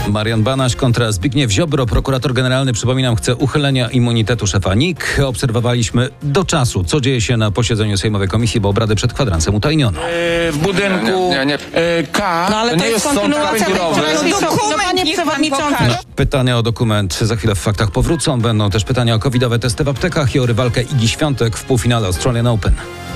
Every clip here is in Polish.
Marian Banaś kontra Zbigniew Ziobro. Prokurator generalny, przypominam, chce uchylenia immunitetu szefa NIK. Obserwowaliśmy do czasu, co dzieje się na posiedzeniu Sejmowej Komisji, bo obrady przed kwadransem utajniono. W budynku K, No ale to nie jest sąd kapitulowy. Panie przewodniczący. Pytania o dokument za chwilę w faktach powrócą. Będą też pytania o covidowe testy w aptekach i o rywalkę Igi Świątek w półfinale Australian Open.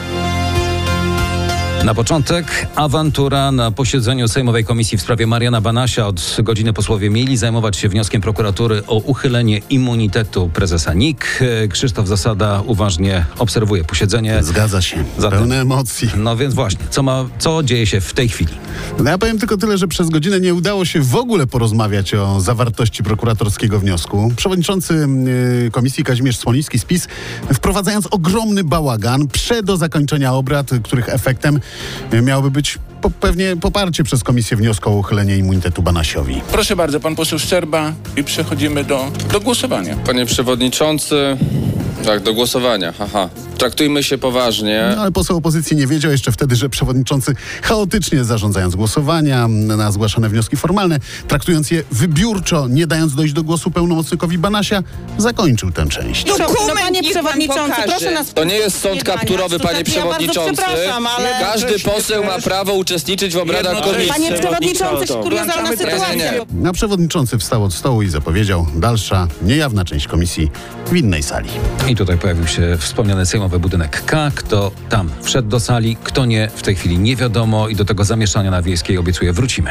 Na początek awantura na posiedzeniu Sejmowej Komisji w sprawie Mariana Banasia. Od godziny posłowie mieli zajmować się wnioskiem prokuratury o uchylenie immunitetu prezesa NIK. Krzysztof Zasada uważnie obserwuje posiedzenie. Zgadza się. Pełne emocji. No więc właśnie, co dzieje się w tej chwili? No ja powiem tylko tyle, że przez godzinę nie udało się w ogóle porozmawiać o zawartości prokuratorskiego wniosku. Przewodniczący Komisji Kazimierz Smoliński z PiS, wprowadzając ogromny bałagan do zakończenia obrad, których efektem miałoby być pewnie poparcie przez komisję wniosku o uchylenie immunitetu Banasiowi. Proszę bardzo, pan poseł Szczerba i przechodzimy do głosowania. Panie przewodniczący, tak, do głosowania, Traktujmy się poważnie. No, ale poseł opozycji nie wiedział jeszcze wtedy, że przewodniczący chaotycznie zarządzając głosowania na zgłaszane wnioski formalne, traktując je wybiórczo, nie dając dojść do głosu pełnomocnikowi Banasia, zakończył tę część. Panie przewodniczący, proszę nas... To nie jest sąd kapturowy, panie przewodniczący. Każdy poseł ma prawo uczestniczyć w obradach komisji. Panie przewodniczący, kuriozalna sytuacja. A przewodniczący wstał od stołu i zapowiedział: dalsza, niejawna część komisji w innej sali. I tutaj pojawił się wspomniany sejmowy budynek K. Kto tam wszedł do sali, kto nie, w tej chwili nie wiadomo i do tego zamieszania na Wiejskiej, obiecuję, wrócimy.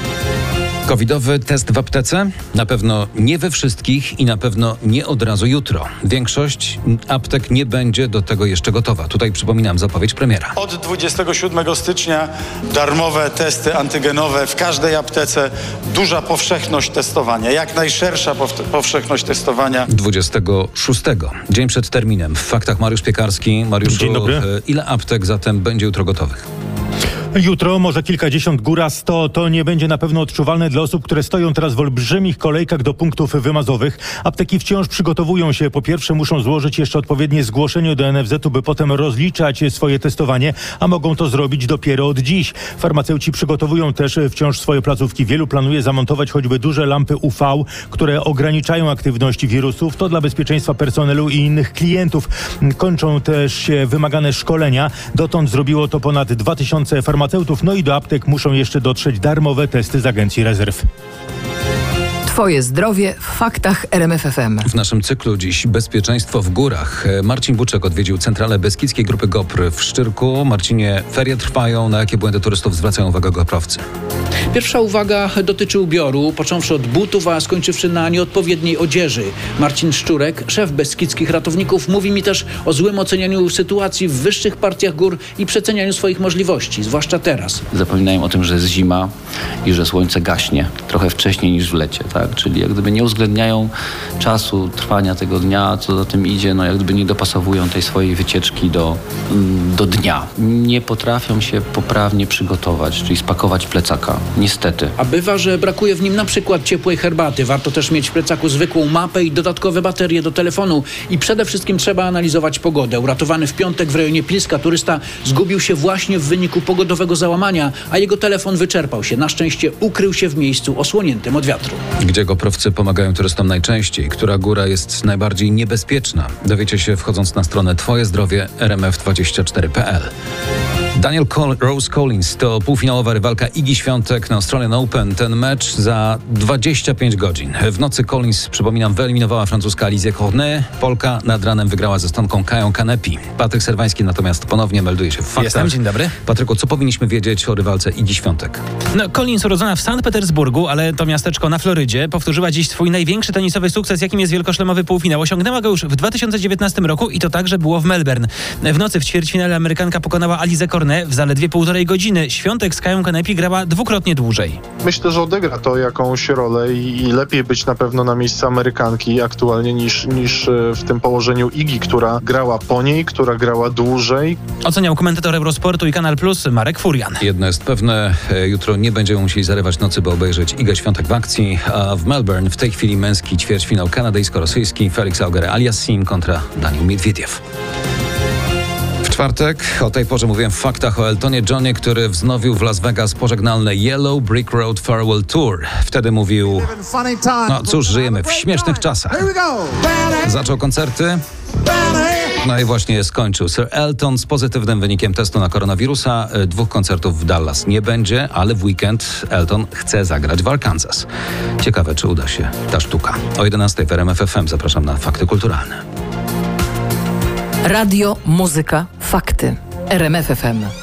Covidowy test w aptece? Na pewno nie we wszystkich i na pewno nie od razu jutro. Większość aptek nie będzie do tego jeszcze gotowa. Tutaj przypominam zapowiedź premiera. Od 27 stycznia darmowe testy antygenowe w każdej aptece. Duża powszechność testowania, jak najszersza powszechność testowania. 26. Dzień przed terminem. W faktach Mariusz Piekarski. Mariuszu, dzień dobry. Ile aptek zatem będzie jutro gotowych? Jutro może kilkadziesiąt, góra 100. To nie będzie na pewno odczuwalne dla osób, które stoją teraz w olbrzymich kolejkach do punktów wymazowych. Apteki wciąż przygotowują się. Po pierwsze muszą złożyć jeszcze odpowiednie zgłoszenie do NFZ-u, by potem rozliczać swoje testowanie, a mogą to zrobić dopiero od dziś. Farmaceuci przygotowują też wciąż swoje placówki. Wielu planuje zamontować choćby duże lampy UV, które ograniczają aktywność wirusów. To dla bezpieczeństwa personelu i innych klientów. Kończą też się wymagane szkolenia. Dotąd zrobiło to ponad 2000 farmaceutów. No i do aptek muszą jeszcze dotrzeć darmowe testy z Agencji Rezerw. Twoje zdrowie w faktach RMF FM. W naszym cyklu dziś bezpieczeństwo w górach. Marcin Buczek odwiedził centralę Beskidzkiej Grupy GOPR w Szczyrku. Marcinie, ferie trwają. Na jakie błędy turystów zwracają uwagę GOPR-owcy? Pierwsza uwaga dotyczy ubioru, począwszy od butów, a skończywszy na nieodpowiedniej odzieży. Marcin Szczurek, szef Beskidzkich Ratowników, mówi mi też o złym ocenianiu sytuacji w wyższych partiach gór i przecenianiu swoich możliwości, zwłaszcza teraz. Zapominają o tym, że jest zima i że słońce gaśnie trochę wcześniej niż w lecie, tak? Czyli jak gdyby nie uwzględniają czasu trwania tego dnia, co za tym idzie, jak gdyby nie dopasowują tej swojej wycieczki do dnia. Nie potrafią się poprawnie przygotować, czyli spakować plecaka. Niestety. A bywa, że brakuje w nim na przykład ciepłej herbaty. Warto też mieć w plecaku zwykłą mapę i dodatkowe baterie do telefonu. I przede wszystkim trzeba analizować pogodę. Uratowany w piątek w rejonie Pilska turysta zgubił się właśnie w wyniku pogodowego załamania, a jego telefon wyczerpał się. Na szczęście ukrył się w miejscu osłoniętym od wiatru. Gdzie GOPR-owcy pomagają turystom najczęściej? Która góra jest najbardziej niebezpieczna? Dowiecie się, wchodząc na stronę twojezdrowie.rmf24.pl. Daniel Rose Collins to półfinałowa rywalka Igi Świątek na Australian Open. Ten mecz za 25 godzin. W nocy Collins, przypominam, wyeliminowała francuska Alizée Cornet. Polka nad ranem wygrała ze Estonką Kają Kanepi. Patryk Serwański natomiast ponownie melduje się w faktach. Jestem, dzień dobry. Patryku, co powinniśmy wiedzieć o rywalce Igi Świątek? Collins urodzona w Sankt Petersburgu, ale to miasteczko na Florydzie, powtórzyła dziś swój największy tenisowy sukces, jakim jest wielkoszlemowy półfinał. Osiągnęła go już w 2019 roku i to także było w Melbourne. W nocy w ćwierćfinale Amerykanka pokonała Alizée Cornet w zaledwie 1,5 godziny. Świątek z Kają Kanepi grała dwukrotnie dłużej. Myślę, że odegra to jakąś rolę i lepiej być na pewno na miejscu Amerykanki aktualnie niż w tym położeniu Igi, która grała po niej, która grała dłużej. Oceniał komentator Eurosportu i Kanal Plus Marek Furian. Jedno jest pewne, jutro nie będziemy musieli zarywać nocy, by obejrzeć Igę Świątek w akcji, a w Melbourne w tej chwili męski ćwierćfinał kanadyjsko-rosyjski. Felix Auger-Aliassime kontra Daniil Miedwiediew. Czwartek, o tej porze mówiłem w faktach o Eltonie Johnie, który wznowił w Las Vegas pożegnalne Yellow Brick Road Farewell Tour. Wtedy mówił, no cóż, żyjemy w śmiesznych czasach. Zaczął koncerty, no i właśnie je skończył. Sir Elton z pozytywnym wynikiem testu na koronawirusa. 2 koncertów w Dallas nie będzie, ale w weekend Elton chce zagrać w Arkansas. Ciekawe, czy uda się ta sztuka. O 11 w RMF FM zapraszam na Fakty Kulturalne. Radio, muzyka, fakty. RMF FM.